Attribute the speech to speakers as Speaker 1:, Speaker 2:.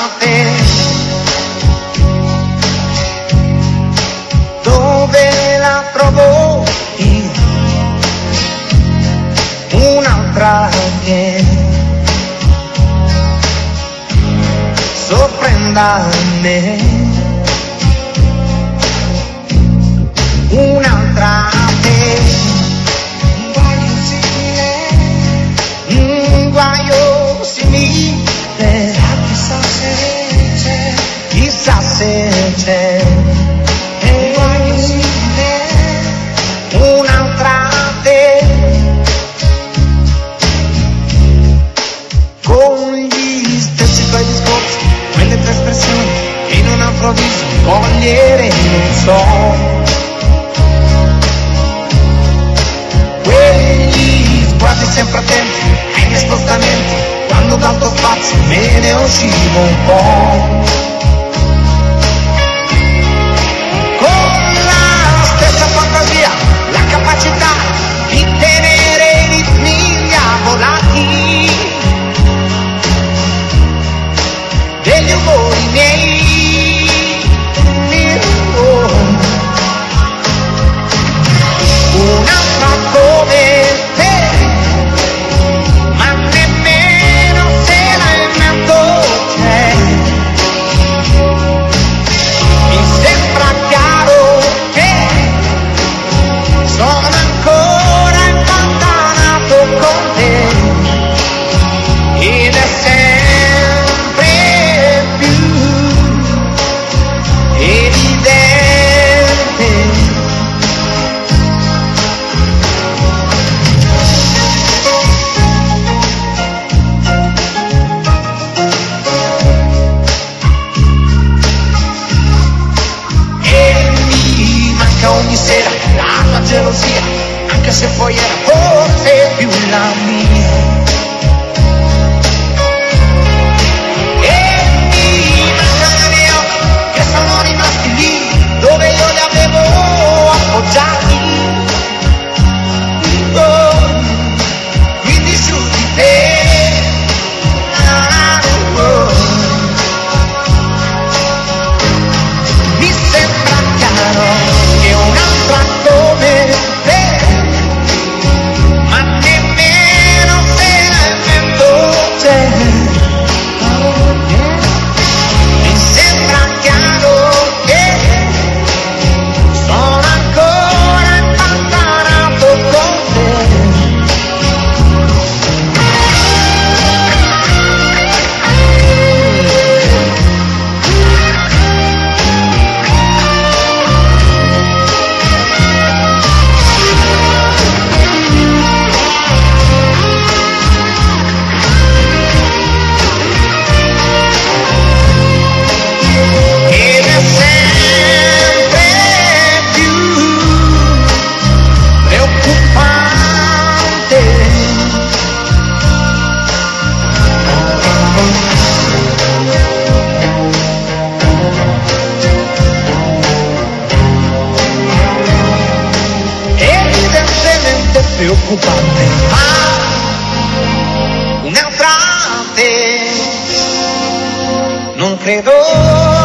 Speaker 1: te. Dove la trovo io? Un'altra che sorprenda me. Un'altra te. Un guaio simile. Chissà se c'è. Un guaio simile. Un'altra te. Con gli stessi tuoi discorsi, quelle tue espressioni che in un improvviso cogliere non so. Quegli sguardi sempre attenti ai miei spostamenti, quando dal tuo spazio me ne uscivo un po'. Con la stessa fantasia, la capacità di tenere i ritmi avvolati degli umori miei. Un'altra come te, ma nemmeno se la invento c'è. Mi sembra chiaro che sono ancora impantanato con te, ed è sempre più evidente. Ogni sera la tua gelosia, anche se poi era forse più la mia. E mi mancano i miei occhi che sono rimasti lì dove io li avevo appoggiati. Oh, quindi su di te. Mi sembra chiaro che un'altra come te, ma nemmeno se la invento c'è. Mi sembra chiaro che sono ancora impantanato con te. Ed è sempre più preoccupante. Evidentemente preoccupante, ma un'altra te non credo